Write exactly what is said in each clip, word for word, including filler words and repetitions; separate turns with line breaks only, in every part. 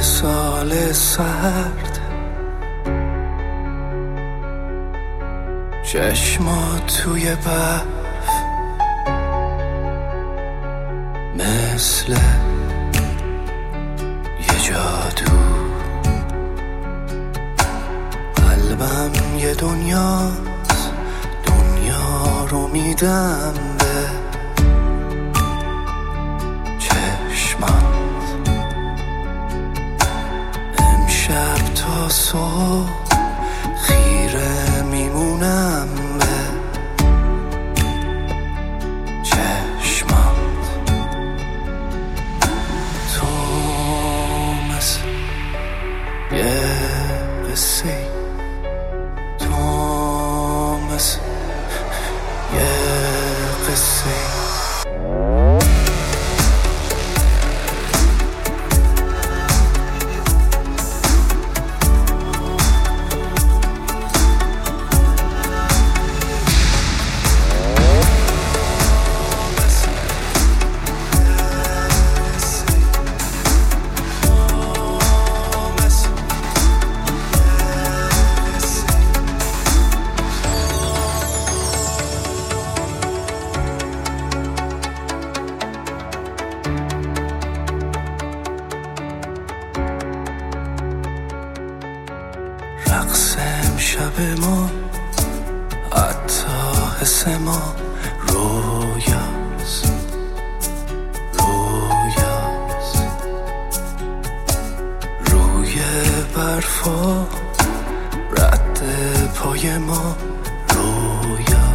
سال سرد، چشمات توی برف مثل یه جادو، قلبم یه دنیاست، دنیا رو میدم به چشمات. امشب تا صبح خیره میمونم به چشمات. تو مثل یه قصه، تو مثل یه قصه. رقص امشب ما، حتی حس ما رویاست، رویاست. روی برفا رد پای ما رویا،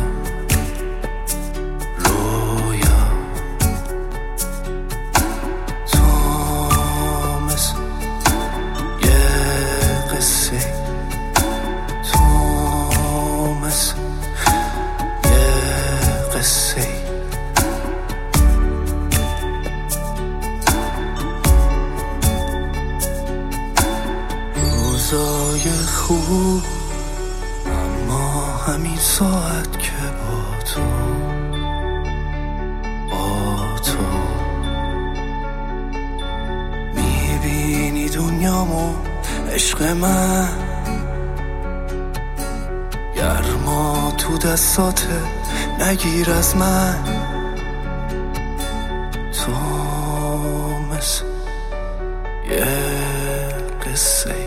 رویا. تو مثل یه قصه، مثل یه قصه. روزای خوب، اما همین ساعت که با تو، با تو میبینی دنیامو عشق من، گرما تو دستاته نگیر از من. تو مثل یه قصه.